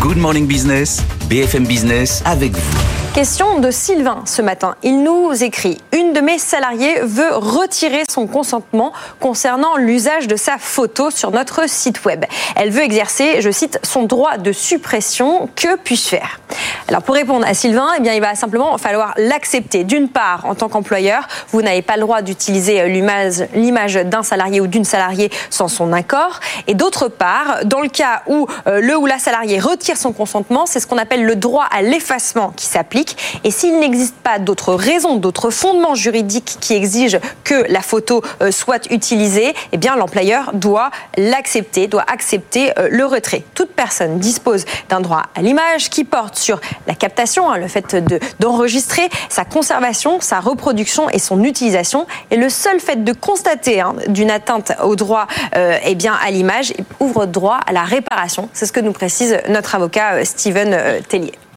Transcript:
Good Morning Business, BFM Business avec vous. Question de Sylvain ce matin. Il nous écrit « Une de mes salariées veut retirer son consentement concernant l'usage de sa photo sur notre site web. Elle veut exercer, je cite, son droit de suppression. Que puis-je faire ?» Alors pour répondre à Sylvain, eh bien, il va simplement falloir l'accepter. D'une part, en tant qu'employeur, vous n'avez pas le droit d'utiliser l'image d'un salarié ou d'une salariée sans son accord. Et d'autre part, dans le cas où le ou la salariée retire son consentement, c'est ce qu'on appelle le droit à l'effacement qui s'applique. Et s'il n'existe pas d'autres raisons, d'autres fondements juridiques qui exigent que la photo soit utilisée, eh bien l'employeur doit l'accepter, doit accepter le retrait. Toute personne dispose d'un droit à l'image qui porte sur la captation, le fait d'enregistrer, sa conservation, sa reproduction et son utilisation. Et le seul fait de constater d'une atteinte au droit à l'image ouvre droit à la réparation. C'est ce que nous précise notre avocat Steven Tellier.